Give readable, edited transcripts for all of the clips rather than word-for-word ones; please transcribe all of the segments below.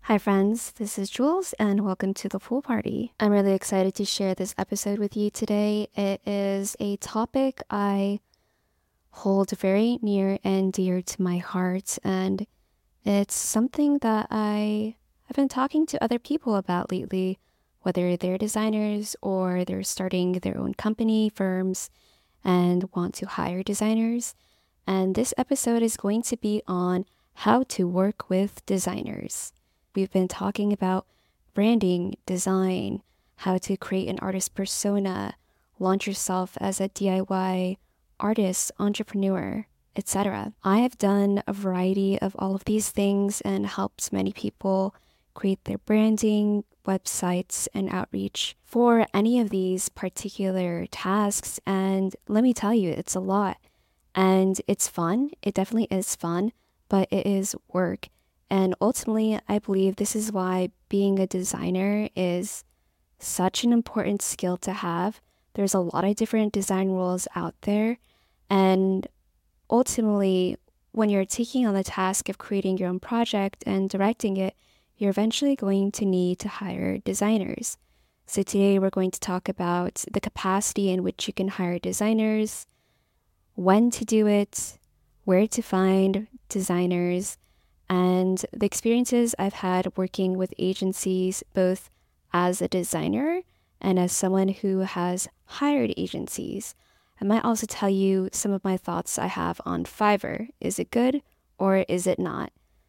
Hi, friends. This is Jules, and welcome to the pool party. I'm really excited to share this episode with you today. It is a topic I hold very near and dear to my heart, and it's something that I have been talking to other people about lately, whether they're designers or they're starting their own company, firms, and want to hire designers. And this episode is going to be on how to work with designers. We've been talking about branding, design, how to create an artist persona, launch yourself as a DIY artist, entrepreneur, etc. I have done a variety of all of these things and helped many people create their branding, websites, and outreach for any of these particular tasks. And let me tell you, it's a lot. And it's fun. It definitely is fun, but it is work. And ultimately, I believe this is why being a designer is such an important skill to have. There's a lot of different design roles out there. And ultimately, when you're taking on the task of creating your own project and directing it, you're eventually going to need to hire designers. So today we're going to talk about the capacity in which you can hire designers, when to do it, where to find designers, and the experiences I've had working with agencies, both as a designer and as someone who has hired agencies. I might also tell you some of my thoughts I have on Fiverr. Is it good or is it not?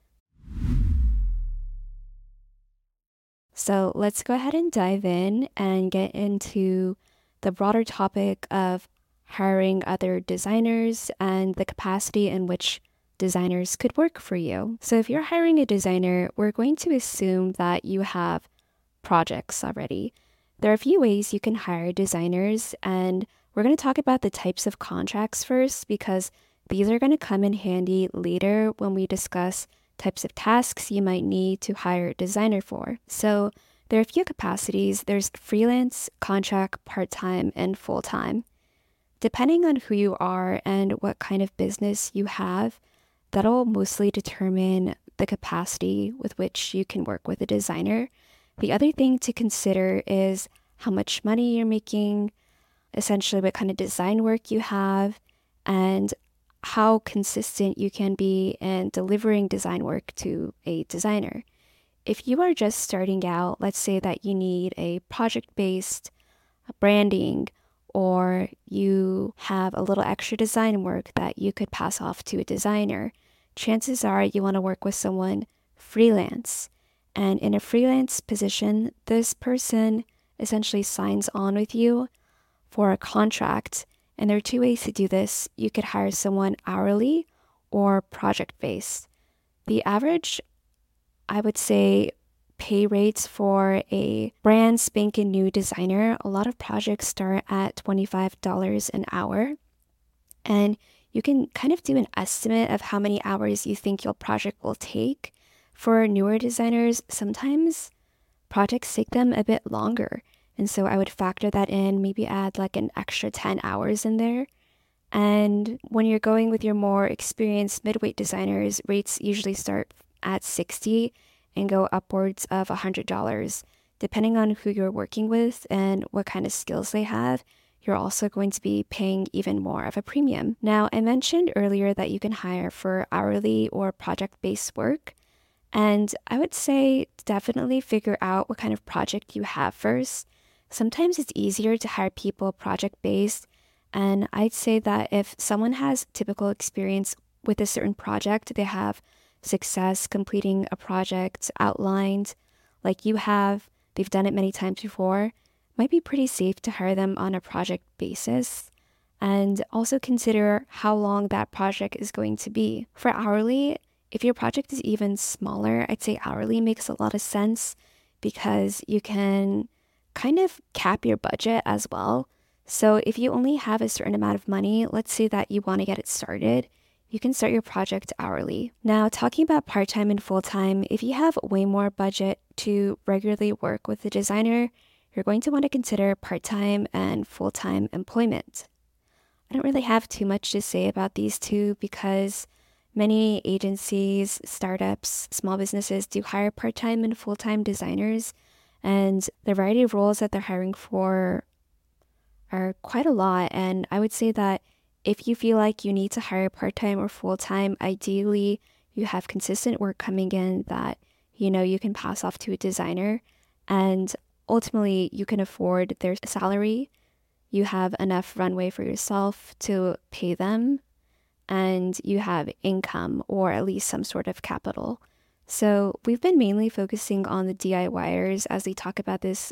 So let's go ahead and dive in and get into the broader topic of hiring other designers and the capacity in which designers could work for you. So if you're hiring a designer, we're going to assume that you have projects already. There are a few ways you can hire designers, and we're going to talk about the types of contracts first because these are going to come in handy later when we discuss types of tasks you might need to hire a designer for. So there are a few capacities. There's freelance, contract, part-time, and full-time. Depending on who you are and what kind of business you have, that'll mostly determine the capacity with which you can work with a designer. The other thing to consider is how much money you're making, essentially what kind of design work you have, and how consistent you can be in delivering design work to a designer. If you are just starting out, let's say that you need a project-based branding, or you have a little extra design work that you could pass off to a designer, chances are you want to work with someone freelance. And in a freelance position, this person essentially signs on with you for a contract. And there are two ways to do this. You could hire someone hourly or project-based. The average, I would say, pay rates for a brand spanking new designer, a lot of projects start at $25 an hour. And you can kind of do an estimate of how many hours you think your project will take. For newer designers, sometimes projects take them a bit longer. And so I would factor that in, maybe add like an extra 10 hours in there. And when you're going with your more experienced midweight designers, rates usually start at 60 and go upwards of $100. Depending on who you're working with and what kind of skills they have, you're also going to be paying even more of a premium. Now, I mentioned earlier that you can hire for hourly or project-based work. And I would say definitely figure out what kind of project you have first. Sometimes it's easier to hire people project-based. And I'd say that if someone has typical experience with a certain project, they have success completing a project outlined like you have, they've done it many times before, might be pretty safe to hire them on a project basis. And also consider how long that project is going to be. For hourly, if your project is even smaller, I'd say hourly makes a lot of sense because you can kind of cap your budget as well. So if you only have a certain amount of money, let's say that you want to get it started, you can start your project hourly. Now, talking about part-time and full-time, if you have way more budget to regularly work with a designer, you're going to want to consider part-time and full-time employment. I don't really have too much to say about these two because Many agencies, startups, small businesses do hire part-time and full-time designers, and the variety of roles that they're hiring for are quite a lot. And I would say that if you feel like you need to hire part-time or full-time, ideally you have consistent work coming in that you can pass off to a designer, and ultimately you can afford their salary. You have enough runway for yourself to pay them, and you have income or at least some sort of capital. So we've been mainly focusing on the DIYers as we talk about this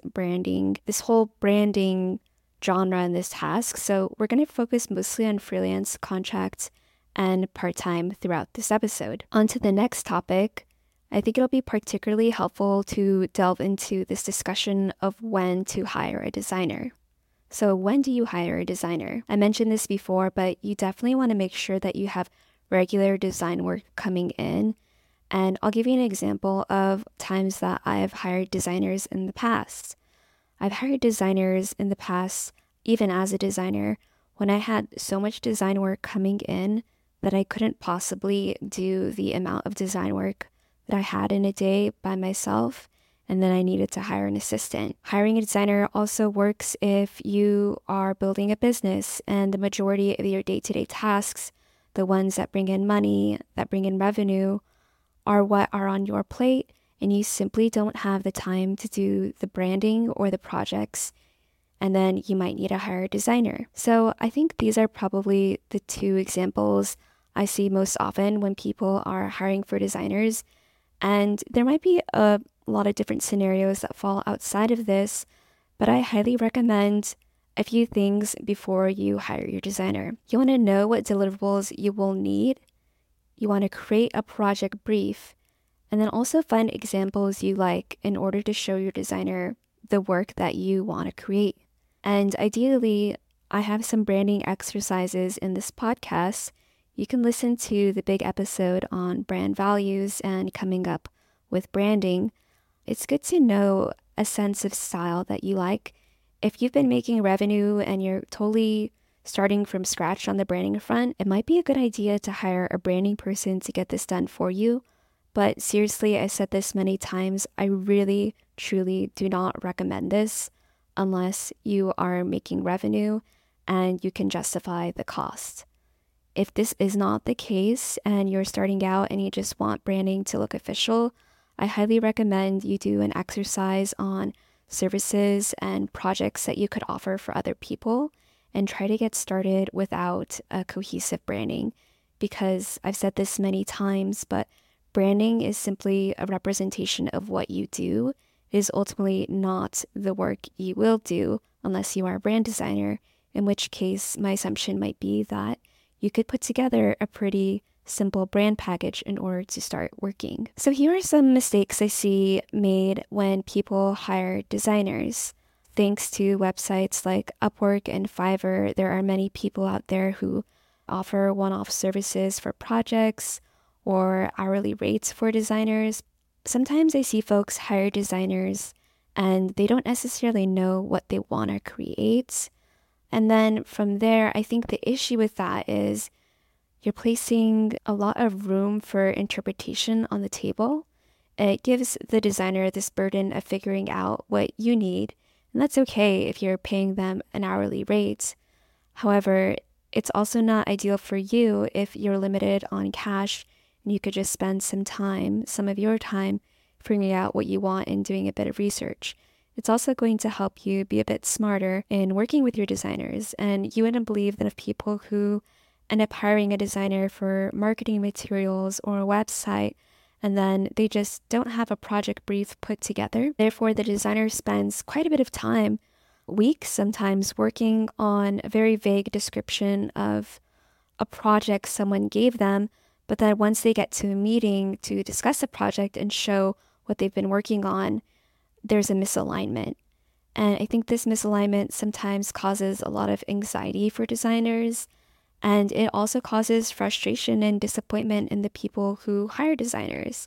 whole branding genre and this task. So we're going to focus mostly on freelance contracts and part-time throughout this episode. On to the next topic. I think it'll be particularly helpful to delve into this discussion of when to hire a designer. So when do you hire a designer? I mentioned this before, but you definitely want to make sure that you have regular design work coming in. And I'll give you an example of times that I've hired designers in the past. I've hired designers in the past, even as a designer, when I had so much design work coming in that I couldn't possibly do the amount of design work that I had in a day by myself, and then I needed to hire an assistant. Hiring a designer also works if you are building a business and the majority of your day-to-day tasks, the ones that bring in money, that bring in revenue, are what are on your plate, and you simply don't have the time to do the branding or the projects, and then you might need to hire a designer. So I think these are probably the two examples I see most often when people are hiring for designers. And there might be a lot of different scenarios that fall outside of this, but I highly recommend a few things before you hire your designer. You want to know what deliverables you will need. You want to create a project brief, and then also find examples you like in order to show your designer the work that you want to create. And ideally, I have some branding exercises in this podcast. You can listen to the big episode on brand values and coming up with branding. It's good to know a sense of style that you like. If you've been making revenue and you're totally starting from scratch on the branding front, it might be a good idea to hire a branding person to get this done for you. But seriously, I said this many times, I really, truly do not recommend this unless you are making revenue and you can justify the cost. If this is not the case and you're starting out and you just want branding to look official, I highly recommend you do an exercise on services and projects that you could offer for other people and try to get started without a cohesive branding. Because I've said this many times, but branding is simply a representation of what you do. It is ultimately not the work you will do unless you are a brand designer, in which case my assumption might be that you could put together a pretty simple brand package in order to start working. So here are some mistakes I see made when people hire designers. Thanks to websites like Upwork and Fiverr, there are many people out there who offer one-off services for projects or hourly rates for designers. Sometimes I see folks hire designers and they don't necessarily know what they want to create. And then from there, I think the issue with that is you're placing a lot of room for interpretation on the table. It gives the designer this burden of figuring out what you need, and that's okay if you're paying them an hourly rate. However, it's also not ideal for you if you're limited on cash and you could just spend some of your time, figuring out what you want and doing a bit of research. It's also going to help you be a bit smarter in working with your designers. And you wouldn't believe that of people who end up hiring a designer for marketing materials or a website, and then they just don't have a project brief put together. Therefore, the designer spends quite a bit of time, weeks sometimes, working on a very vague description of a project someone gave them, but then once they get to a meeting to discuss the project and show what they've been working on, there's a misalignment. And I think this misalignment sometimes causes a lot of anxiety for designers, and it also causes frustration and disappointment in the people who hire designers.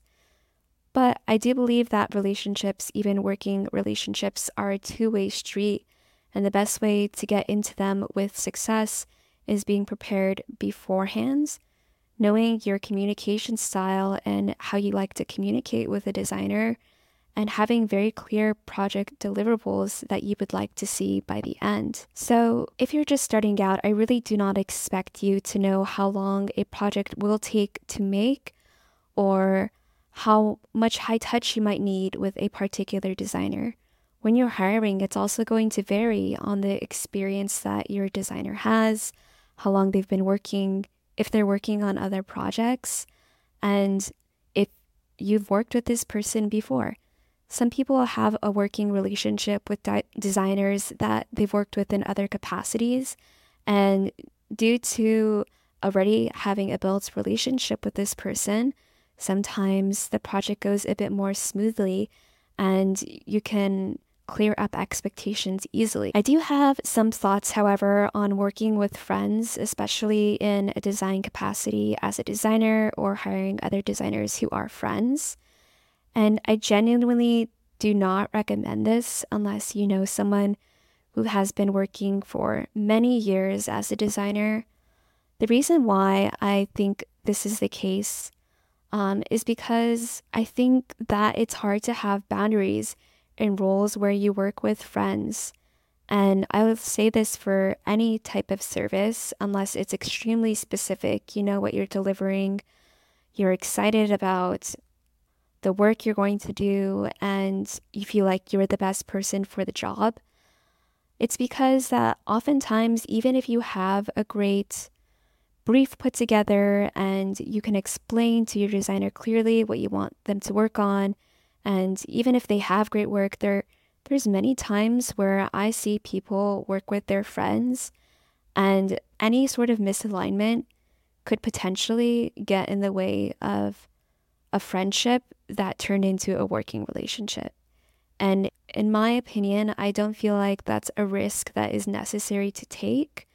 But I do believe that relationships, even working relationships, are a two-way street, and the best way to get into them with success is being prepared beforehand. knowing your communication style and how you like to communicate with a designer, and having very clear project deliverables that you would like to see by the end. So if you're just starting out, I really do not expect you to know how long a project will take to make or how much high touch you might need with a particular designer. When you're hiring, it's also going to vary on the experience that your designer has, how long they've been working, if they're working on other projects, and if you've worked with this person before. Some people have a working relationship with designers that they've worked with in other capacities, and due to already having a built relationship with this person, sometimes the project goes a bit more smoothly and you can clear up expectations easily. I do have some thoughts, however, on working with friends, especially in a design capacity as a designer or hiring other designers who are friends. And I genuinely do not recommend this unless you know someone who has been working for many years as a designer. The reason why I think this is the case is because I think that it's hard to have boundaries in roles where you work with friends. And I would say this for any type of service, unless it's extremely specific, you know what you're delivering, you're excited about the work you're going to do, and you feel like you're the best person for the job. It's because that oftentimes, even if you have a great brief put together and you can explain to your designer clearly what you want them to work on, and even if they have great work, there's many times where I see people work with their friends, and any sort of misalignment could potentially get in the way of a friendship that turned into a working relationship. And in my opinion, I don't feel like that's a risk that is necessary to take.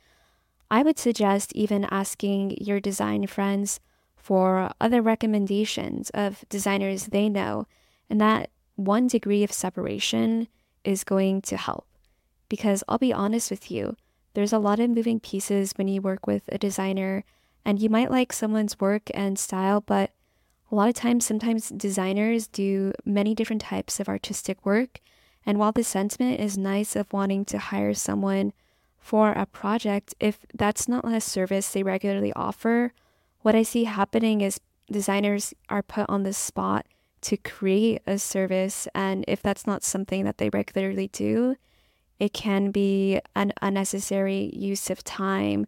I would suggest even asking your design friends for other recommendations of designers they know, and that 1 degree of separation is going to help. Because I'll be honest with you, there's a lot of moving pieces when you work with a designer, and you might like someone's work and style, but a lot of times, sometimes designers do many different types of artistic work. And while the sentiment is nice of wanting to hire someone for a project, if that's not a service they regularly offer, what I see happening is designers are put on the spot to create a service. And if that's not something that they regularly do, it can be an unnecessary use of time,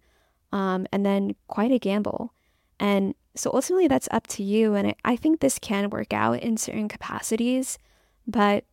and then quite a gamble. And so ultimately that's up to you. And I think this can work out in certain capacities, but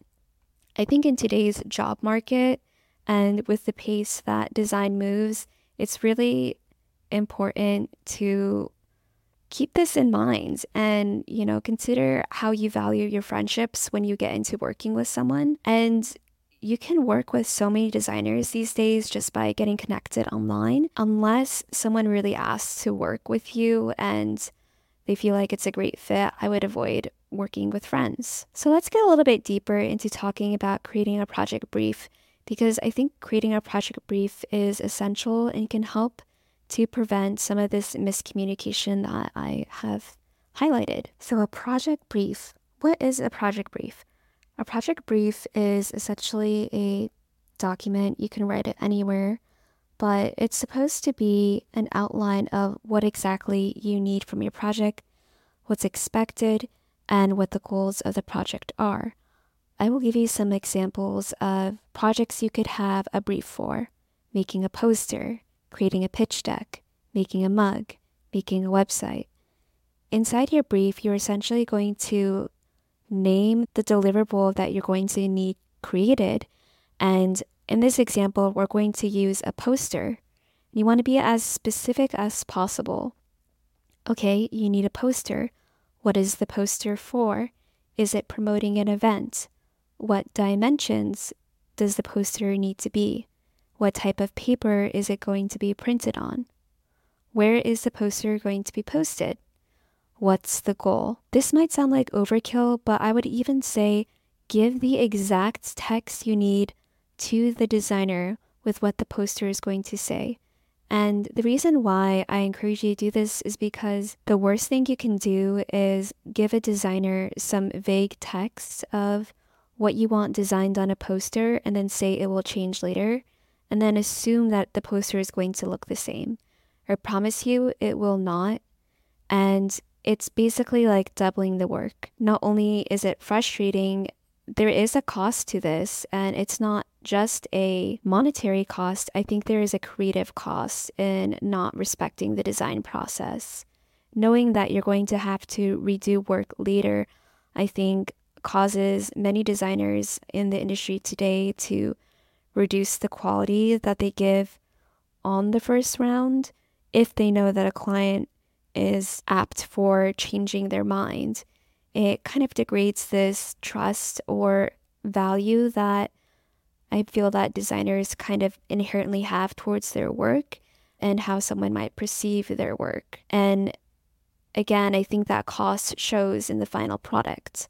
I think in today's job market and with the pace that design moves, it's really important to keep this in mind and, consider how you value your friendships when you get into working with someone. And you can work with so many designers these days just by getting connected online, unless someone really asks to work with you and they feel like it's a great fit. I would avoid working with friends. So let's get a little bit deeper into talking about creating a project brief, because I think creating a project brief is essential and can help to prevent some of this miscommunication that I have highlighted. So a project brief. What is a project brief? A project brief is essentially a document. You can write it anywhere, but it's supposed to be an outline of what exactly you need from your project, what's expected, and what the goals of the project are. I will give you some examples of projects you could have a brief for: making a poster, creating a pitch deck, making a mug, making a website. Inside your brief, you're essentially going to name the deliverable that you're going to need created. And in this example, we're going to use a poster. You want to be as specific as possible. Okay, you need a poster. What is the poster for? Is it promoting an event? What dimensions does the poster need to be? What type of paper is it going to be printed on? Where is the poster going to be posted? What's the goal? This might sound like overkill, but I would even say give the exact text you need to the designer with what the poster is going to say. And the reason why I encourage you to do this is because the worst thing you can do is give a designer some vague text of what you want designed on a poster and then say it will change later, and then assume that the poster is going to look the same. I promise you it will not. And it's basically like doubling the work. Not only is it frustrating, there is a cost to this, and it's not just a monetary cost. I think there is a creative cost in not respecting the design process. Knowing that you're going to have to redo work later, I think causes many designers in the industry today to reduce the quality that they give on the first round if they know that a client is apt for changing their mind. It kind of degrades this trust or value that I feel that designers kind of inherently have towards their work and how someone might perceive their work. And again, I think that cost shows in the final product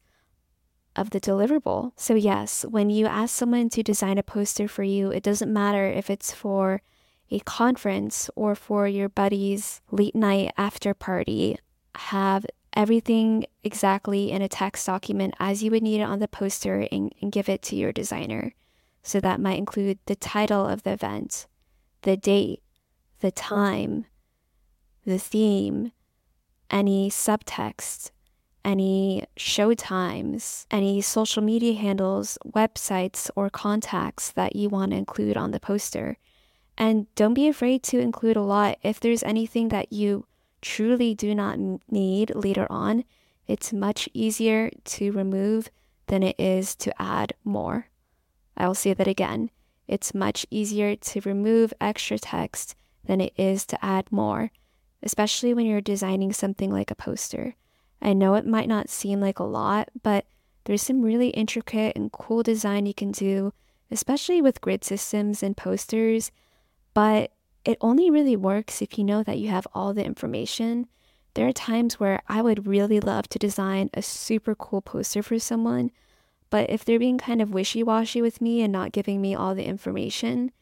of the deliverable. So yes, when you ask someone to design a poster for you, it doesn't matter if it's for a conference or for your buddy's late night after party. Have everything exactly in a text document as you would need it on the poster and give it to your designer. So that might include the title of the event, the date, the time, the theme, any subtext, any show times, any social media handles, websites, or contacts that you want to include on the poster. And don't be afraid to include a lot. If there's anything that you truly do not need later on, it's much easier to remove than it is to add more. I will say that again. It's much easier to remove extra text than it is to add more, especially when you're designing something like a poster. I know it might not seem like a lot, but there's some really intricate and cool design you can do, especially with grid systems and posters, but it only really works if you know that you have all the information. There are times where I would really love to design a super cool poster for someone, but if they're being kind of wishy-washy with me and not giving me all the information,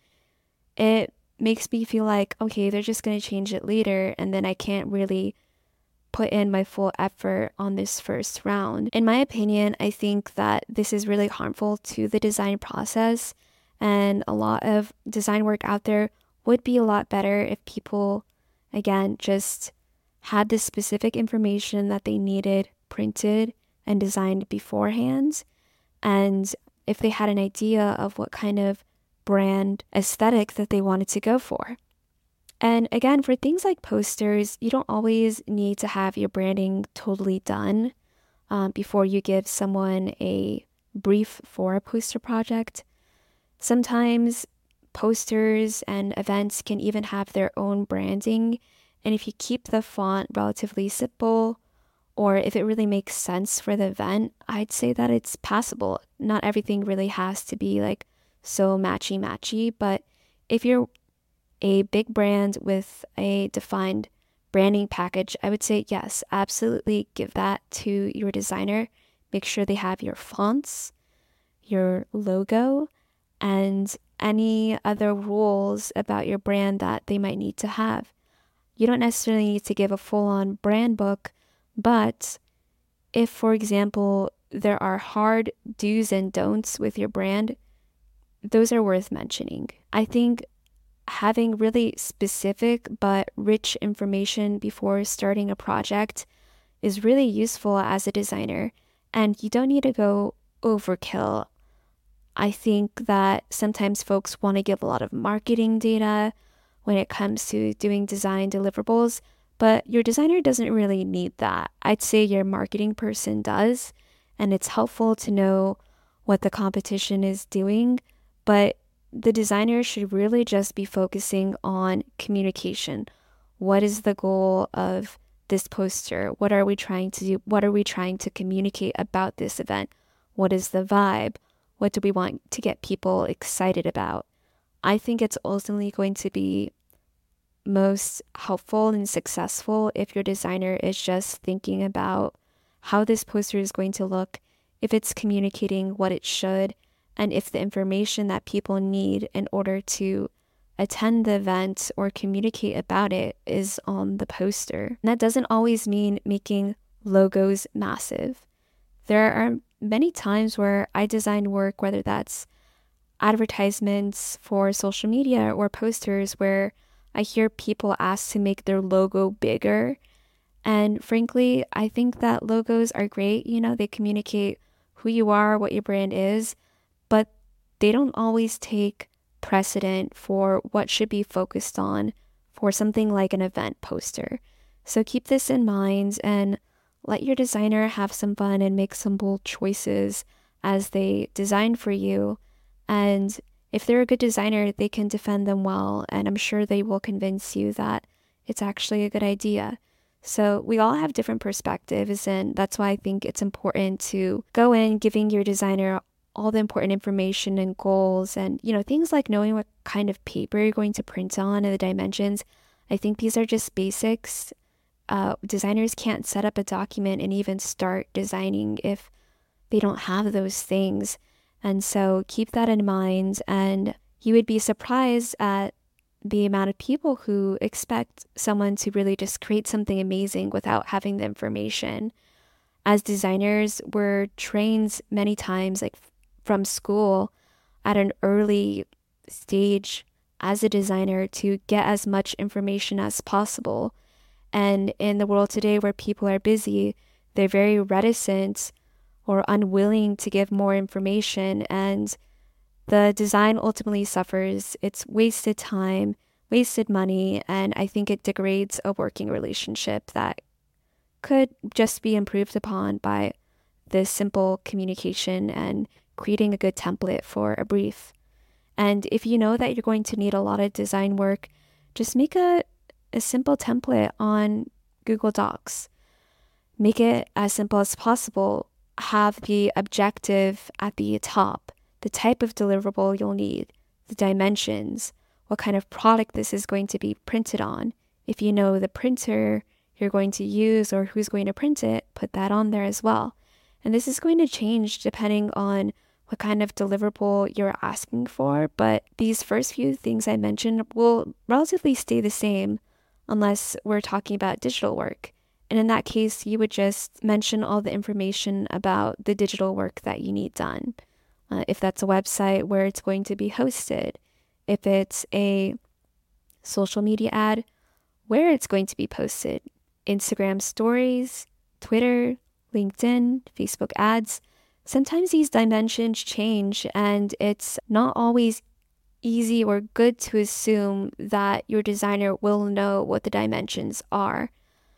it makes me feel like, okay, they're just going to change it later, and then I can't really put in my full effort on this first round. In my opinion, I think that this is really harmful to the design process, and a lot of design work out there would be a lot better if people, again, just had the specific information that they needed printed and designed beforehand. And if they had an idea of what kind of brand aesthetic that they wanted to go for. And again, for things like posters, you don't always need to have your branding totally done before you give someone a brief for a poster project. Sometimes posters and events can even have their own branding, and if you keep the font relatively simple, or if it really makes sense for the event, I'd say that it's passable. Not everything really has to be like so matchy-matchy, but if you're a big brand with a defined branding package, I would say yes, absolutely give that to your designer. Make sure they have your fonts, your logo, and any other rules about your brand that they might need to have. You don't necessarily need to give a full-on brand book, but if, for example, there are hard do's and don'ts with your brand, those are worth mentioning. I think having really specific but rich information before starting a project is really useful as a designer, and you don't need to go overkill. I think that sometimes folks want to give a lot of marketing data when it comes to doing design deliverables, but your designer doesn't really need that. I'd say your marketing person does, and it's helpful to know what the competition is doing, but the designer should really just be focusing on communication. What is the goal of this poster? What are we trying to do? What are we trying to communicate about this event? What is the vibe? What do we want to get people excited about? I think it's ultimately going to be most helpful and successful if your designer is just thinking about how this poster is going to look, if it's communicating what it should, and if the information that people need in order to attend the event or communicate about it is on the poster. And that doesn't always mean making logos massive. There are many times where I design work, whether that's advertisements for social media or posters, where I hear people ask to make their logo bigger. And frankly, I think that logos are great. They communicate who you are, what your brand is, but they don't always take precedent for what should be focused on for something like an event poster. So keep this in mind and let your designer have some fun and make some bold choices as they design for you. And if they're a good designer, they can defend them well, and I'm sure they will convince you that it's actually a good idea. So we all have different perspectives, and that's why I think it's important to go in giving your designer all the important information and goals and, things like knowing what kind of paper you're going to print on and the dimensions. I think these are just basics. Designers can't set up a document and even start designing if they don't have those things. And so keep that in mind, and you would be surprised at the amount of people who expect someone to really just create something amazing without having the information. As designers, we're trained many times, like from school, at an early stage as a designer to get as much information as possible. And in the world today where people are busy, they're very reticent or unwilling to give more information, and the design ultimately suffers. It's wasted time, wasted money, and I think it degrades a working relationship that could just be improved upon by this simple communication and creating a good template for a brief. And if you know that you're going to need a lot of design work, just make a simple template on Google Docs. Make it as simple as possible. Have the objective at the top, the type of deliverable you'll need, the dimensions, what kind of product this is going to be printed on. If you know the printer you're going to use or who's going to print it, put that on there as well. And this is going to change depending on what kind of deliverable you're asking for, but these first few things I mentioned will relatively stay the same unless we're talking about digital work. And in that case, you would just mention all the information about the digital work that you need done. If that's a website, where it's going to be hosted. If it's a social media ad, where it's going to be posted. Instagram stories, Twitter, LinkedIn, Facebook ads. Sometimes these dimensions change, and it's not always easy or good to assume that your designer will know what the dimensions are.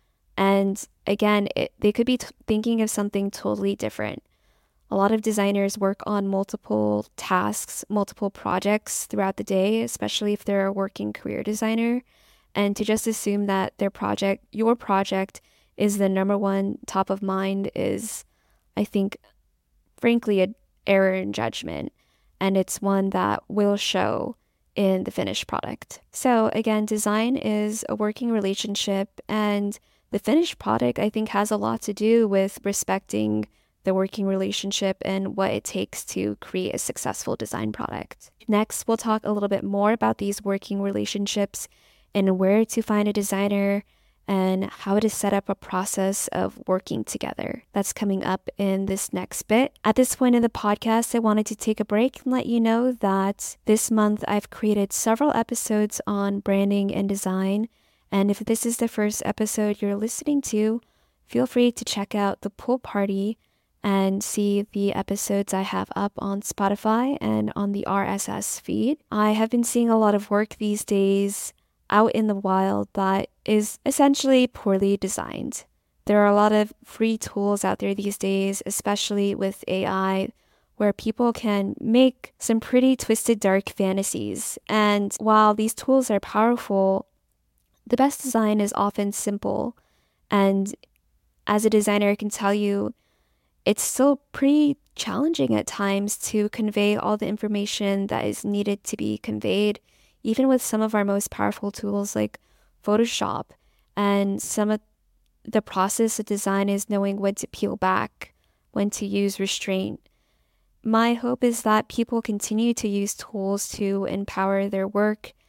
And again, they could be thinking of something totally different. A lot of designers work on multiple tasks, multiple projects throughout the day, especially if they're a working career designer. And to just assume that your project is the number one top of mind is, I think, frankly, an error in judgment. And it's one that will show in the finished product. So again, design is a working relationship, and the finished product, I think, has a lot to do with respecting the working relationship and what it takes to create a successful design product. Next, we'll talk a little bit more about these working relationships and where to find a designer and how to set up a process of working together. That's coming up in this next bit. At this point in the podcast, I wanted to take a break and let you know that this month I've created several episodes on branding and design. And if this is the first episode you're listening to, feel free to check out The Pool Party and see the episodes I have up on Spotify and on the RSS feed. I have been seeing a lot of work these days out in the wild that is essentially poorly designed. There are a lot of free tools out there these days, especially with AI, where people can make some pretty twisted, dark fantasies. And while these tools are powerful, the best design is often simple. And as a designer, I can tell you, it's still pretty challenging at times to convey all the information that is needed to be conveyed, even with some of our most powerful tools like Photoshop. And some of the process of design is knowing when to peel back, when to use restraint. My hope is that people continue to use tools to empower their work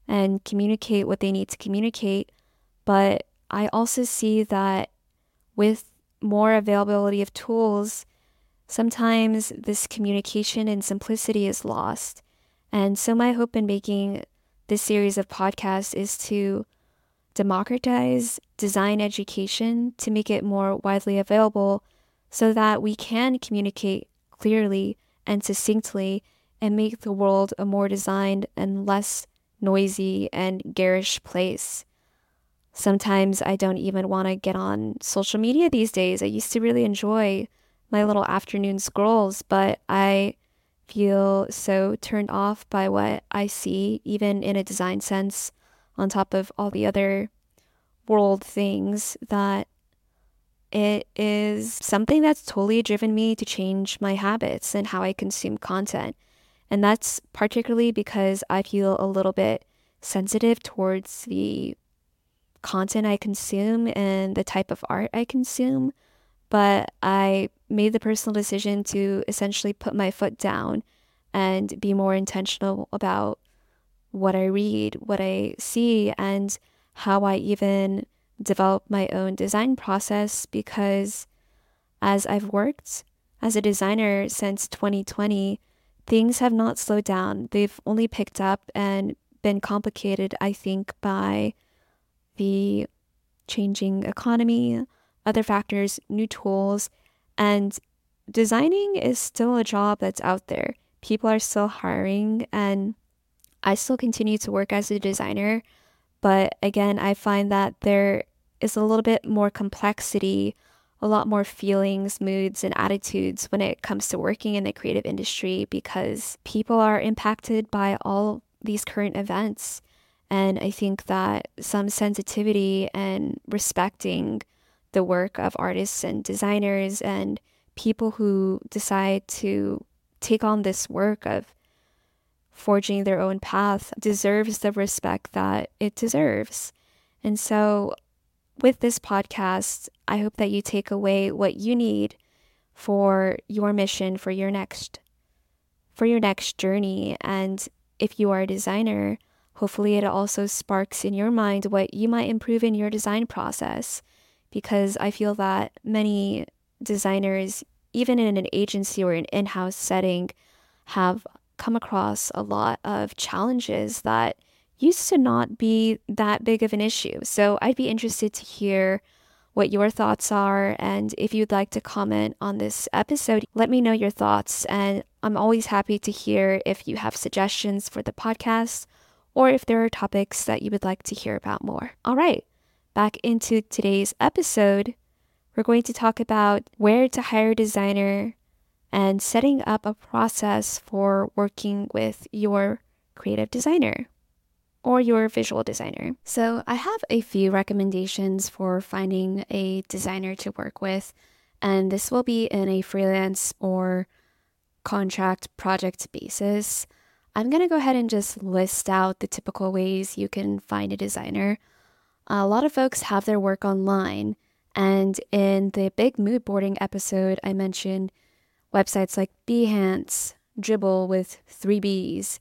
and communicate what they need to communicate. But I also see that with more availability of tools, sometimes this communication and simplicity is lost. And so my hope in making this series of podcasts is to democratize design education to make it more widely available so that we can communicate clearly and succinctly and make the world a more designed and less noisy and garish place. Sometimes I don't even want to get on social media these days. I used to really enjoy my little afternoon scrolls, but I feel so turned off by what I see, even in a design sense, on top of all the other world things, that it is something that's totally driven me to change my habits and how I consume content. And that's particularly because I feel a little bit sensitive towards the content I consume and the type of art I consume. But I made the personal decision to essentially put my foot down and be more intentional about what I read, what I see, and how I even develop my own design process, because as I've worked as a designer since 2020, things have not slowed down. They've only picked up and been complicated, I think, by the changing economy, other factors, new tools, and designing is still a job that's out there. People are still hiring, and I still continue to work as a designer. But again, I find that there is a little bit more complexity, a lot more feelings, moods, and attitudes when it comes to working in the creative industry, because people are impacted by all these current events. And I think that some sensitivity and respecting the work of artists and designers and people who decide to take on this work of forging their own path deserves the respect that it deserves. And so with this podcast, I hope that you take away what you need for your mission, for your next journey. And if you are a designer, hopefully it also sparks in your mind what you might improve in your design process, because I feel that many designers, even in an agency or an in-house setting, have come across a lot of challenges that used to not be that big of an issue. So I'd be interested to hear what your thoughts are. And if you'd like to comment on this episode, let me know your thoughts. And I'm always happy to hear if you have suggestions for the podcast or if there are topics that you would like to hear about more. All right, back into today's episode. We're going to talk about where to hire a designer and setting up a process for working with your creative designer or your visual designer. So I have a few recommendations for finding a designer to work with, and this will be in a freelance or contract project basis. I'm going to go ahead and just list out the typical ways you can find a designer. A lot of folks have their work online, and in the big mood boarding episode, I mentioned websites like Behance, Dribbble with 3Bs,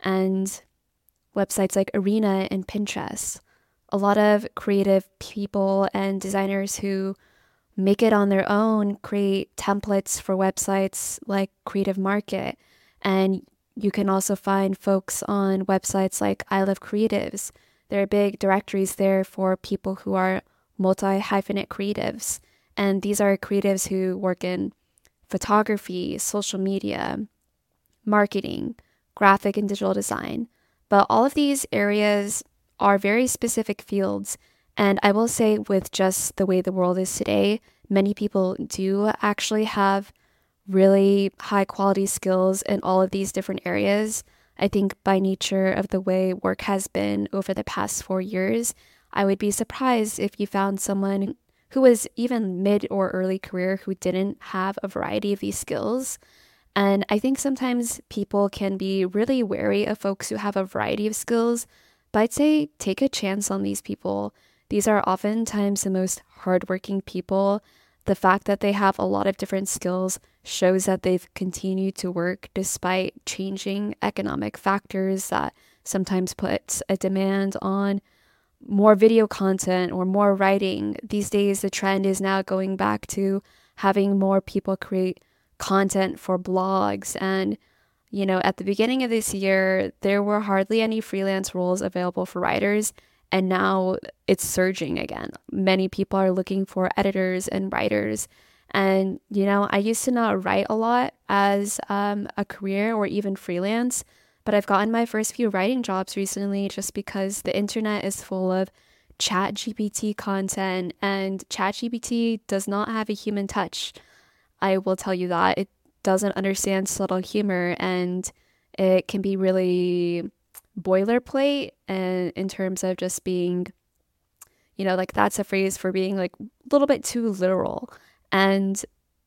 and websites like Arena and Pinterest. A lot of creative people and designers who make it on their own create templates for websites like Creative Market. And you can also find folks on websites like I Love Creatives. There are big directories there for people who are multi-hyphenate creatives. And these are creatives who work in photography, social media, marketing, graphic and digital design. But all of these areas are very specific fields. And I will say, with just the way the world is today, many people do actually have really high quality skills in all of these different areas. I think by nature of the way work has been over the past 4 years, I would be surprised if you found someone who was even mid or early career who didn't have a variety of these skills. And I think sometimes people can be really wary of folks who have a variety of skills, but I'd say take a chance on these people. These are oftentimes the most hardworking people. The fact that they have a lot of different skills shows that they've continued to work despite changing economic factors that sometimes puts a demand on more video content or more writing. These days, the trend is now going back to having more people create content for blogs. And, at the beginning of this year, there were hardly any freelance roles available for writers. And now it's surging again. Many people are looking for editors and writers. And, I used to not write a lot as a career or even freelance, but I've gotten my first few writing jobs recently just because the internet is full of ChatGPT content, and ChatGPT does not have a human touch. I will tell you that. It doesn't understand subtle humor, and it can be really boilerplate and in terms of just being, like that's a phrase for being like a little bit too literal. And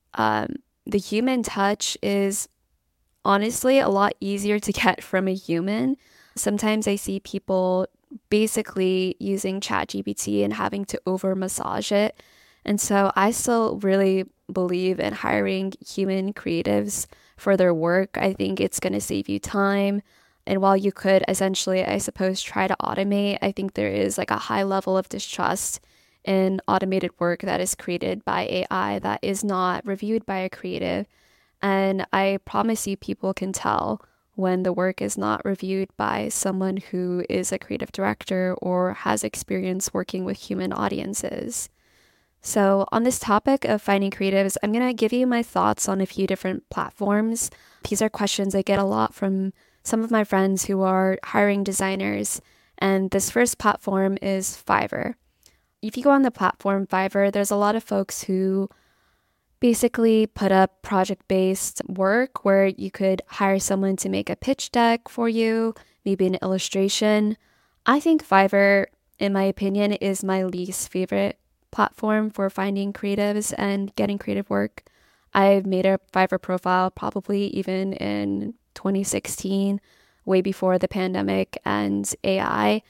the human touch is honestly a lot easier to get from a human. Sometimes I see people basically using ChatGPT and having to over massage it. And so I still really believe in hiring human creatives for their work. I think it's going to save you time. And while you could essentially, I suppose, try to automate, I think there is like a high level of distrust in automated work that is created by AI that is not reviewed by a creative. And I promise you, people can tell when the work is not reviewed by someone who is a creative director or has experience working with human audiences. So, on this topic of finding creatives, I'm going to give you my thoughts on a few different platforms. These are questions I get a lot from some of my friends who are hiring designers. And this first platform is Fiverr. If you go on the platform Fiverr, there's a lot of folks who basically put up project-based work where you could hire someone to make a pitch deck for you, maybe an illustration. I think Fiverr, in my opinion, is my least favorite platform for finding creatives and getting creative work. I've made a Fiverr profile probably even in 2016, way before the pandemic and AI.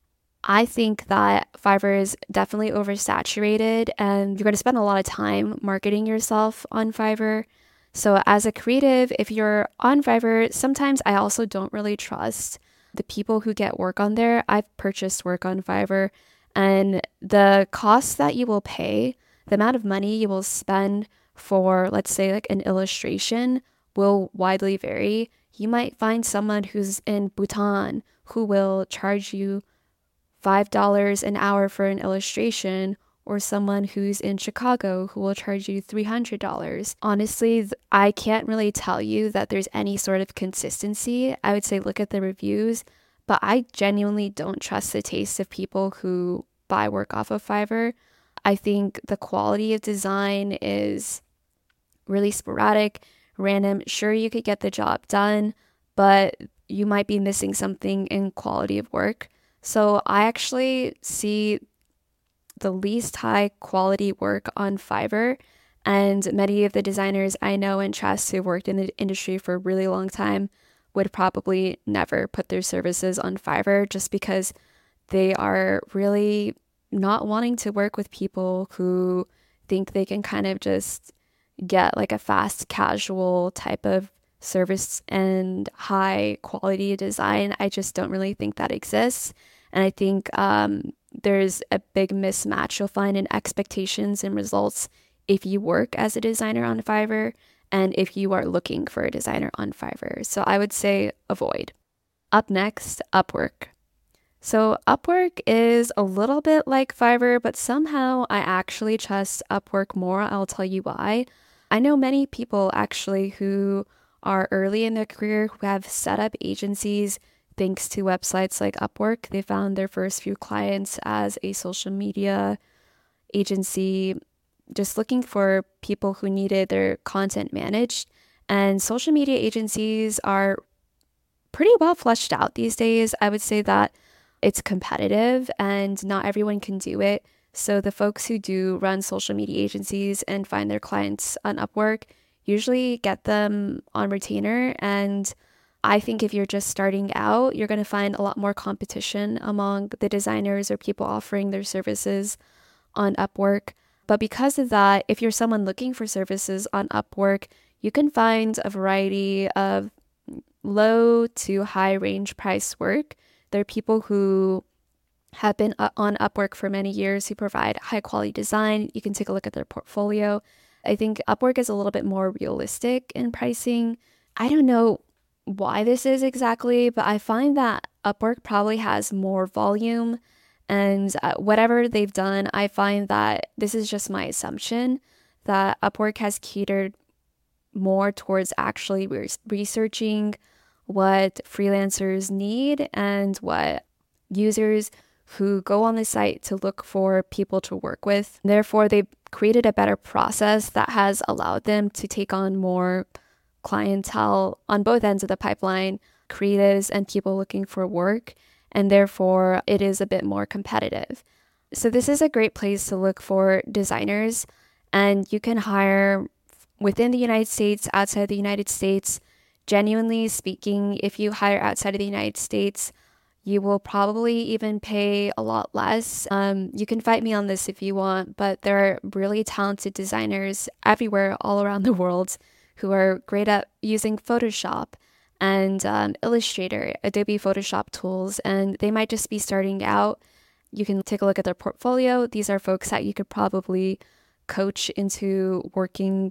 I think that Fiverr is definitely oversaturated and you're going to spend a lot of time marketing yourself on Fiverr. So as a creative, if you're on Fiverr, sometimes I also don't really trust the people who get work on there. I've purchased work on Fiverr, and the costs that you will pay, the amount of money you will spend for, let's say, like an illustration will widely vary. You might find someone who's in Bhutan who will charge you $5 an hour for an illustration, or someone who's in Chicago who will charge you $300. Honestly, I can't really tell you that there's any sort of consistency. I would say look at the reviews, but I genuinely don't trust the taste of people who buy work off of Fiverr. I think the quality of design is really sporadic, random. Sure, you could get the job done, but you might be missing something in quality of work. So I actually see the least high quality work on Fiverr, and many of the designers I know and trust who worked in the industry for a really long time would probably never put their services on Fiverr just because they are really not wanting to work with people who think they can kind of just get like a fast casual type of service and high quality design. I just don't really think that exists. And I think there's a big mismatch you'll find in expectations and results if you work as a designer on Fiverr and if you are looking for a designer on Fiverr. So I would say avoid. Up next, Upwork. So Upwork is a little bit like Fiverr, but somehow I actually trust Upwork more. I'll tell you why. I know many people actually who are early in their career who have set up agencies thanks to websites like Upwork. They found their first few clients as a social media agency, just looking for people who needed their content managed. And social media agencies are pretty well fleshed out these days. I would say that it's competitive and not everyone can do it. So the folks who do run social media agencies and find their clients on Upwork usually get them on retainer. And I think if you're just starting out, you're going to find a lot more competition among the designers or people offering their services on Upwork. But because of that, if you're someone looking for services on Upwork, you can find a variety of low to high range price work. They're people who have been on Upwork for many years who provide high quality design. You can take a look at their portfolio. I think Upwork is a little bit more realistic in pricing. I don't know why this is exactly, but I find that Upwork probably has more volume and whatever they've done, I find that this is just my assumption that Upwork has catered more towards actually researching what freelancers need and what users who go on the site to look for people to work with. Therefore, they've created a better process that has allowed them to take on more clientele on both ends of the pipeline, creatives and people looking for work, and therefore it is a bit more competitive. So this is a great place to look for designers, and you can hire within the United States, outside the United States. Genuinely speaking, if you hire outside of the United States, you will probably even pay a lot less. You can fight me on this if you want, but there are really talented designers everywhere, all around the world, who are great at using Photoshop and Illustrator, Adobe Photoshop tools, and they might just be starting out. You can take a look at their portfolio. These are folks that you could probably coach into working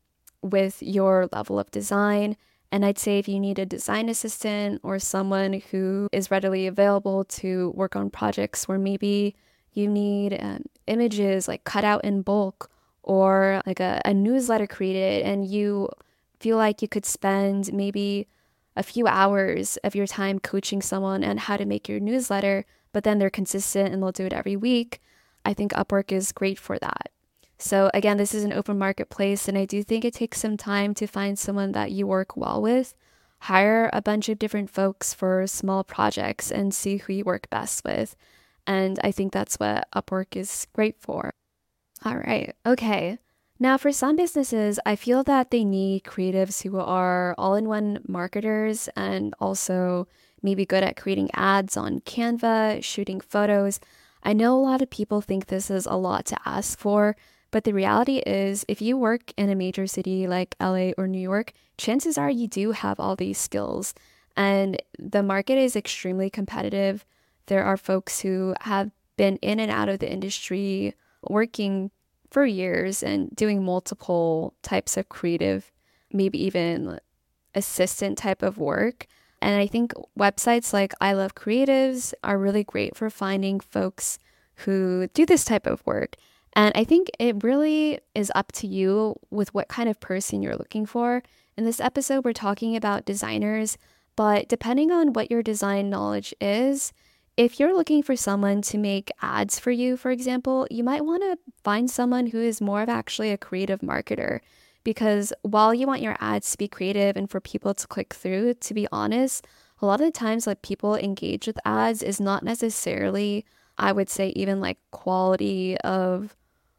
with your level of design. And I'd say if you need a design assistant or someone who is readily available to work on projects where maybe you need images like cut out in bulk or like a newsletter created, and you feel like you could spend maybe a few hours of your time coaching someone on how to make your newsletter, but then they're consistent and they'll do it every week, I think Upwork is great for that. So again, this is an open marketplace, and I do think it takes some time to find someone that you work well with. Hire a bunch of different folks for small projects and see who you work best with. And I think that's what Upwork is great for. All right. Okay. Now, for some businesses, I feel that they need creatives who are all-in-one marketers and also maybe good at creating ads on Canva, shooting photos. I know a lot of people think this is a lot to ask for, but the reality is if you work in a major city like LA or New York, chances are you do have all these skills. And the market is extremely competitive. There are folks who have been in and out of the industry working for years and doing multiple types of creative, maybe even assistant type of work. And I think websites like I Love Creatives are really great for finding folks who do this type of work. And I think it really is up to you with what kind of person you're looking for. In this episode, we're talking about designers, but depending on what your design knowledge is, if you're looking for someone to make ads for you, for example, you might want to find someone who is more of actually a creative marketer. Because while you want your ads to be creative and for people to click through, to be honest, a lot of the times like people engage with ads is not necessarily, I would say, even like quality of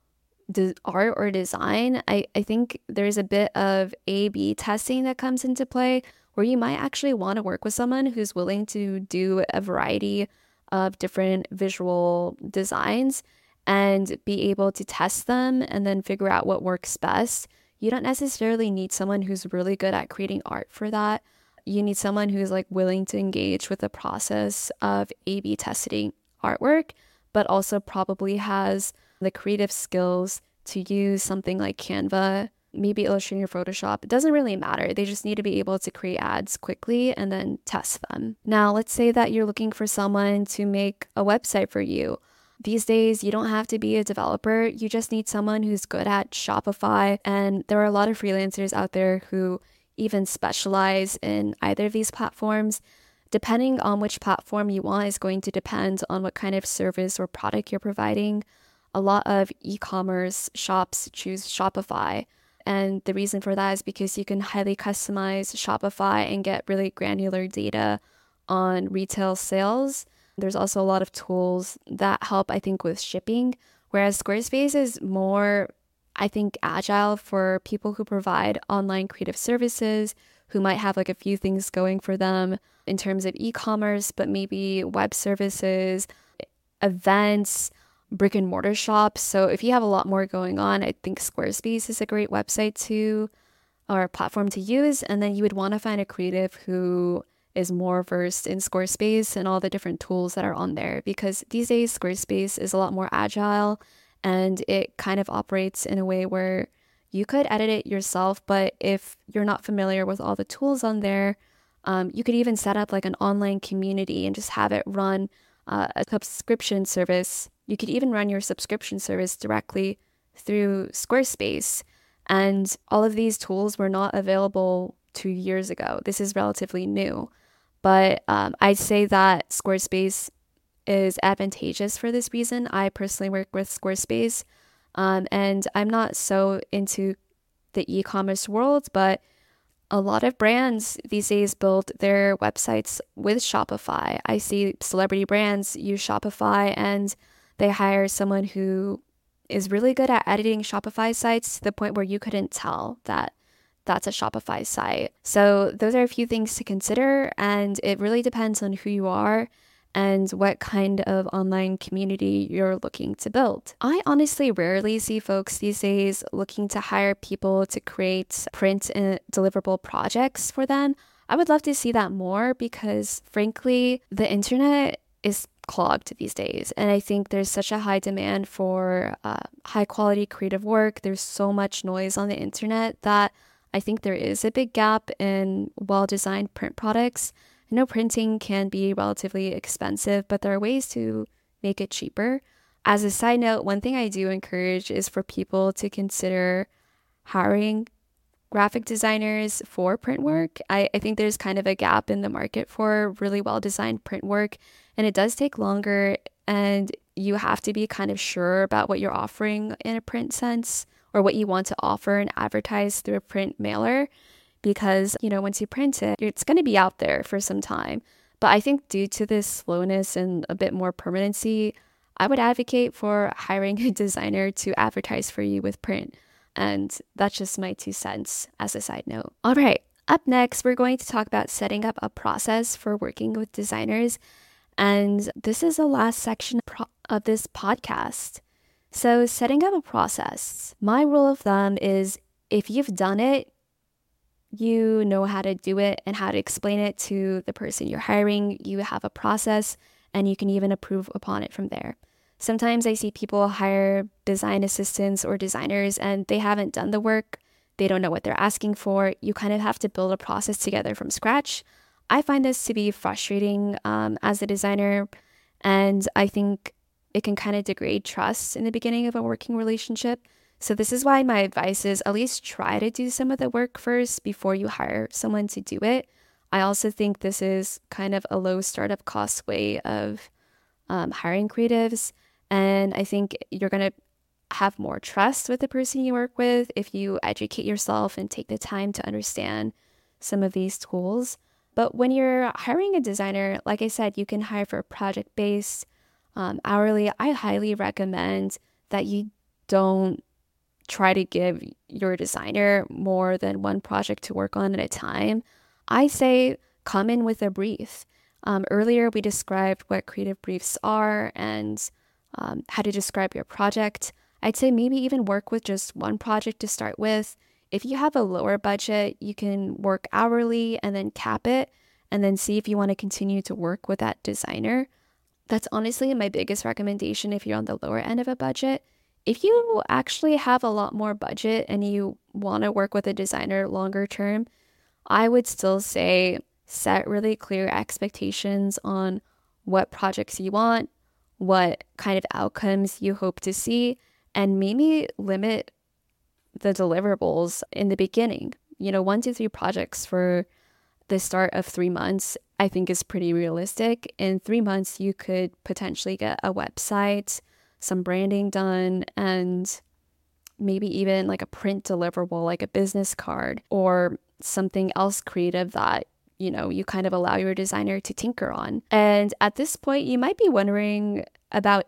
art or design. I think there's a bit of A/B testing that comes into play where you might actually want to work with someone who's willing to do a variety of different visual designs and be able to test them and then figure out what works best. You don't necessarily need someone who's really good at creating art for that. You need someone who's like willing to engage with the process of A/B testing artwork, but also probably has the creative skills to use something like Canva, maybe Illustrator or Photoshop. It doesn't really matter. They just need to be able to create ads quickly and then test them. Now, let's say that you're looking for someone to make a website for you. These days, you don't have to be a developer. You just need someone who's good at Shopify. And there are a lot of freelancers out there who even specialize in either of these platforms. Depending on which platform you want is going to depend on what kind of service or product you're providing. A lot of e-commerce shops choose Shopify. And the reason for that is because you can highly customize Shopify and get really granular data on retail sales. There's also a lot of tools that help, I think, with shipping, whereas Squarespace is more, I think, agile for people who provide online creative services, who might have like a few things going for them in terms of e-commerce, but maybe web services, events, brick and mortar shops. So if you have a lot more going on, I think Squarespace is a great website to or platform to use. And then you would want to find a creative who is more versed in Squarespace and all the different tools that are on there, because these days Squarespace is a lot more agile and it kind of operates in a way where you could edit it yourself, but if you're not familiar with all the tools on there, you could even set up like an online community and just have it run a subscription service. You could even run your subscription service directly through Squarespace. And all of these tools were not available 2 years ago. This is relatively new. But I'd say that Squarespace is advantageous for this reason. I personally work with Squarespace, and I'm not so into the e-commerce world, but a lot of brands these days build their websites with Shopify. I see celebrity brands use Shopify and they hire someone who is really good at editing Shopify sites to the point where you couldn't tell that that's a Shopify site. So those are a few things to consider, and it really depends on who you are and what kind of online community you're looking to build. I honestly rarely see folks these days looking to hire people to create print and deliverable projects for them. I would love to see that more because, frankly, the internet is clogged these days. And I think there's such a high demand for high quality creative work. There's so much noise on the internet that I think there is a big gap in well-designed print products. I know printing can be relatively expensive, but there are ways to make it cheaper. As a side note, one thing I do encourage is for people to consider hiring graphic designers for print work. I think there's kind of a gap in the market for really well-designed print work, and it does take longer, and you have to be kind of sure about what you're offering in a print sense or what you want to offer and advertise through a print mailer. Because, once you print it, it's going to be out there for some time. But I think due to this slowness and a bit more permanency, I would advocate for hiring a designer to advertise for you with print. And that's just my 2 cents as a side note. All right, up next, we're going to talk about setting up a process for working with designers. And this is the last section of this podcast. So setting up a process, my rule of thumb is if you've done it, you know how to do it and how to explain it to the person you're hiring. You have a process and you can even improve upon it from there. Sometimes I see people hire design assistants or designers and they haven't done the work. They don't know what they're asking for. You kind of have to build a process together from scratch. I find this to be frustrating as a designer, and I think it can kind of degrade trust in the beginning of a working relationship. So this is why my advice is at least try to do some of the work first before you hire someone to do it. I also think this is kind of a low startup cost way of hiring creatives. And I think you're going to have more trust with the person you work with if you educate yourself and take the time to understand some of these tools. But when you're hiring a designer, like I said, you can hire for project-based, hourly. I highly recommend that you don't try to give your designer more than one project to work on at a time. I say come in with a brief. Earlier, we described what creative briefs are and how to describe your project. I'd say maybe even work with just one project to start with. If you have a lower budget, you can work hourly and then cap it and then see if you want to continue to work with that designer. That's honestly my biggest recommendation if you're on the lower end of a budget. If you actually have a lot more budget and you want to work with a designer longer term, I would still say set really clear expectations on what projects you want, what kind of outcomes you hope to see, and maybe limit the deliverables in the beginning. 1 to 3 projects for the start of 3 months, I think is pretty realistic. In 3 months, you could potentially get a website, some branding done, and maybe even like a print deliverable, like a business card or something else creative that, you kind of allow your designer to tinker on. And at this point, you might be wondering about,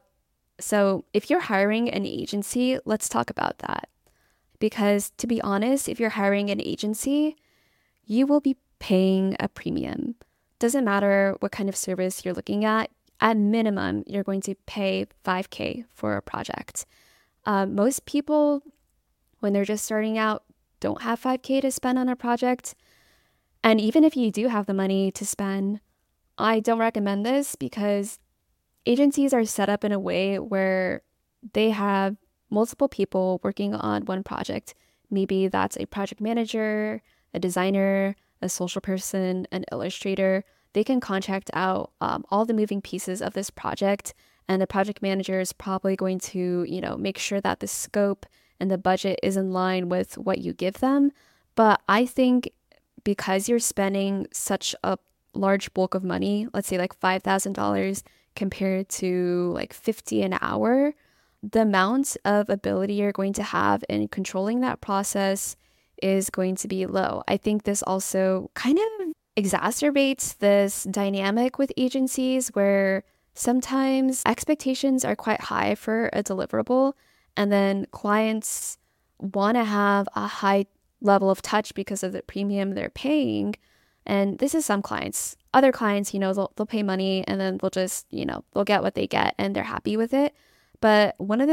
so if you're hiring an agency, let's talk about that. Because to be honest, if you're hiring an agency, you will be paying a premium. Doesn't matter what kind of service you're looking at minimum, you're going to pay $5,000 for a project. Most people, when they're just starting out, don't have 5K to spend on a project. And even if you do have the money to spend, I don't recommend this because agencies are set up in a way where they have multiple people working on one project. Maybe that's a project manager, a designer, a social person, an illustrator. They can contract out all the moving pieces of this project, and the project manager is probably going to, make sure that the scope and the budget is in line with what you give them. But I think because you're spending such a large bulk of money, let's say like $5,000 compared to like 50 an hour, the amount of ability you're going to have in controlling that process is going to be low. I think this also kind of exacerbates this dynamic with agencies where sometimes expectations are quite high for a deliverable, and then clients want to have a high level of touch because of the premium they're paying. And this is some clients. Other clients, they'll pay money and then they'll just, they'll get what they get and they're happy with it. But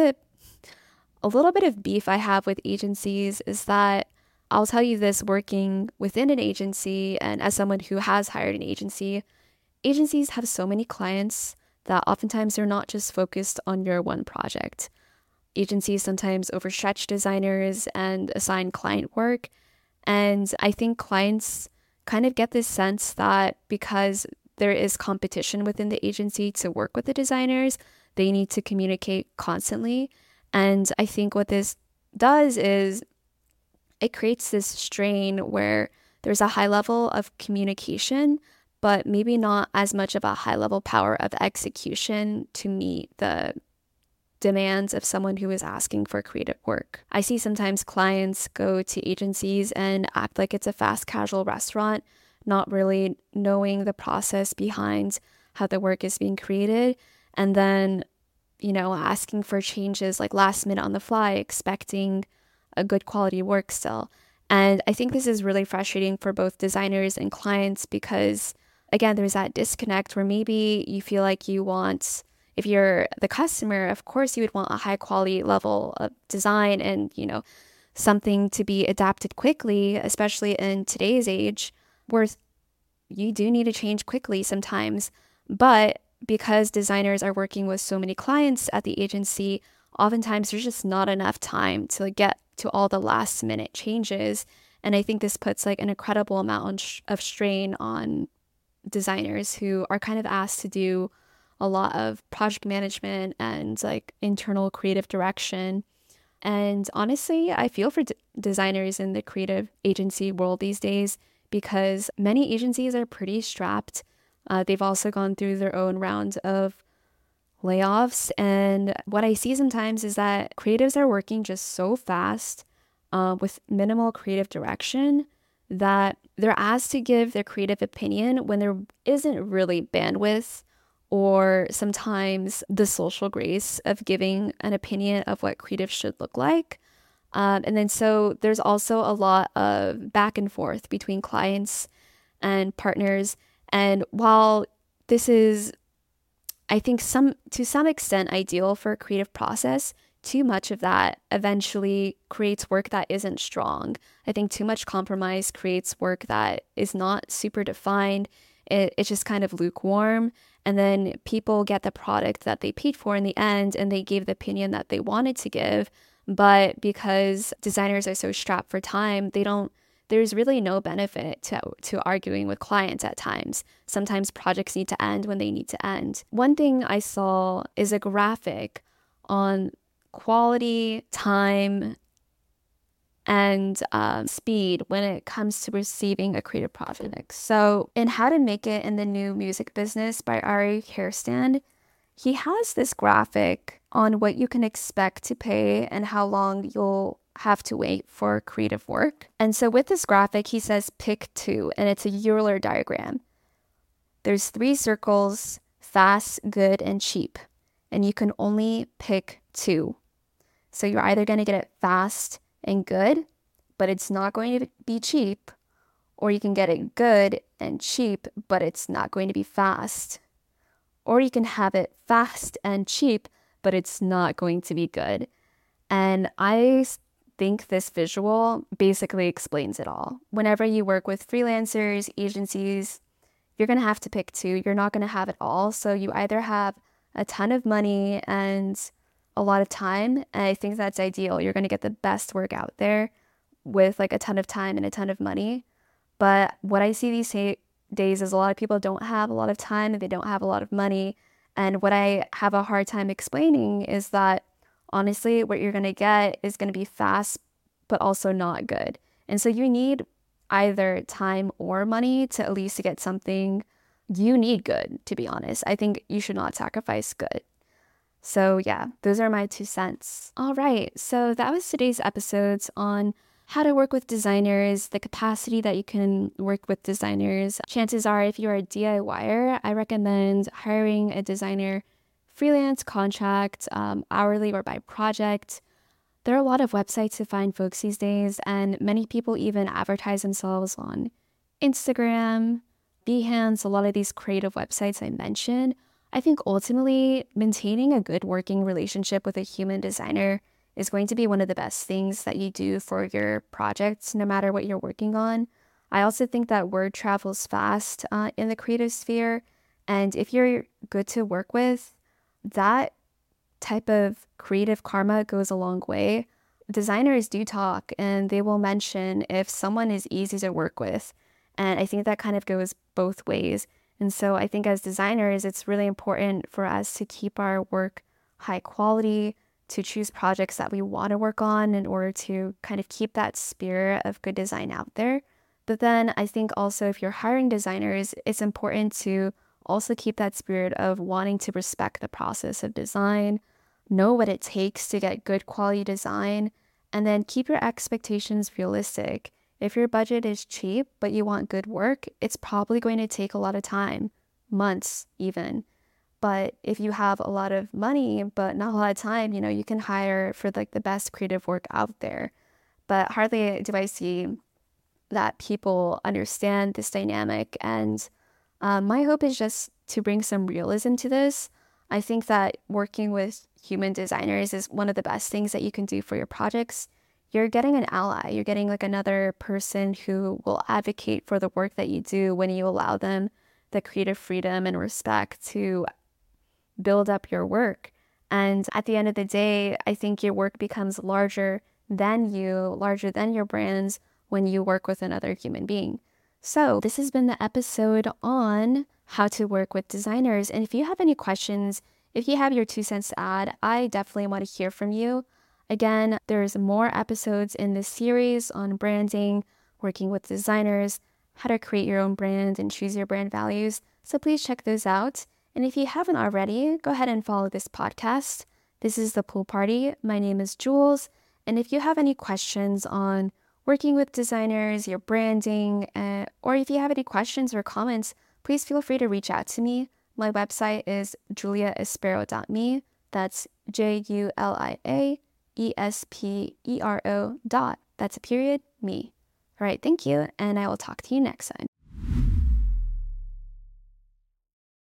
a little bit of beef I have with agencies is that I'll tell you this, working within an agency and as someone who has hired an agency, agencies have so many clients that oftentimes they're not just focused on your one project. Agencies sometimes overstretch designers and assign client work. And I think clients kind of get this sense that because there is competition within the agency to work with the designers, they need to communicate constantly. And I think what this does is it creates this strain where there's a high level of communication, but maybe not as much of a high level power of execution to meet the demands of someone who is asking for creative work. I see sometimes clients go to agencies and act like it's a fast casual restaurant, not really knowing the process behind how the work is being created, and then, asking for changes like last minute on the fly, expecting a good quality work still. And I think this is really frustrating for both designers and clients because, again, there's that disconnect where maybe you feel like if you're the customer, of course you would want a high quality level of design and, something to be adapted quickly, especially in today's age where you do need to change quickly sometimes. But because designers are working with so many clients at the agency, oftentimes there's just not enough time to get to all the last minute changes. And I think this puts like an incredible amount of strain on designers who are kind of asked to do a lot of project management and like internal creative direction. And honestly, I feel for designers in the creative agency world these days because many agencies are pretty strapped. They've also gone through their own round of layoffs. And what I see sometimes is that creatives are working just so fast with minimal creative direction that they're asked to give their creative opinion when there isn't really bandwidth or sometimes the social grace of giving an opinion of what creative should look like. And then so there's also a lot of back and forth between clients and partners. And while this is, I think, to some extent ideal for a creative process, too much of that eventually creates work that isn't strong. I think too much compromise creates work that is not super defined. It's just kind of lukewarm. And then people get the product that they paid for in the end and they gave the opinion that they wanted to give. But because designers are so strapped for time, there's really no benefit to arguing with clients at times. Sometimes projects need to end when they need to end. One thing I saw is a graphic on quality, time, and speed when it comes to receiving a creative project. So in How to Make It in the New Music Business by Ari Hairstand, he has this graphic on what you can expect to pay and how long you'll have to wait for creative work. And so with this graphic, he says pick two, and it's a Euler diagram. There's 3 circles, fast, good, and cheap. And you can only pick 2. So you're either going to get it fast and good, but it's not going to be cheap, or you can get it good and cheap, but it's not going to be fast. Or you can have it fast and cheap, but it's not going to be good. And I think this visual basically explains it all. Whenever you work with freelancers, agencies, you're going to have to pick two. You're not going to have it all. So you either have a ton of money and a lot of time, and I think that's ideal. You're going to get the best work out there with like a ton of time and a ton of money. But what I see these days is a lot of people don't have a lot of time and they don't have a lot of money. And what I have a hard time explaining is that honestly, what you're going to get is going to be fast, but also not good. And so you need either time or money to at least get something you need good, to be honest. I think you should not sacrifice good. So yeah, those are my 2 cents. All right, so that was today's episodes on how to work with designers, the capacity that you can work with designers. Chances are, if you're a DIYer, I recommend hiring a designer freelance, contract, hourly, or by project. There are a lot of websites to find folks these days, and many people even advertise themselves on Instagram, Behance, a lot of these creative websites I mentioned. I think ultimately maintaining a good working relationship with a human designer is going to be one of the best things that you do for your projects, no matter what you're working on. I also think that word travels fast in the creative sphere, and if you're good to work with, that type of creative karma goes a long way. Designers do talk and they will mention if someone is easy to work with. And I think that kind of goes both ways. And so I think as designers, it's really important for us to keep our work high quality, to choose projects that we want to work on in order to kind of keep that spirit of good design out there. But then I think also if you're hiring designers, it's important to also keep that spirit of wanting to respect the process of design, know what it takes to get good quality design, and then keep your expectations realistic. If your budget is cheap, but you want good work, it's probably going to take a lot of time, months even. But if you have a lot of money, but not a lot of time, you can hire for like the best creative work out there. But hardly do I see that people understand this dynamic. And my hope is just to bring some realism to this. I think that working with human designers is one of the best things that you can do for your projects. You're getting an ally. You're getting like another person who will advocate for the work that you do when you allow them the creative freedom and respect to build up your work. And at the end of the day, I think your work becomes larger than you, larger than your brands when you work with another human being. So this has been the episode on how to work with designers. And if you have any questions, if you have your 2 cents to add, I definitely want to hear from you. Again, there's more episodes in this series on branding, working with designers, how to create your own brand and choose your brand values. So please check those out. And if you haven't already, go ahead and follow this podcast. This is The Pool Party. My name is Jules. And if you have any questions on working with designers, your branding, or if you have any questions or comments, please feel free to reach out to me. My website is juliaespero.me. That's JuliaEspero. That's a period, me. All right, thank you, and I will talk to you next time.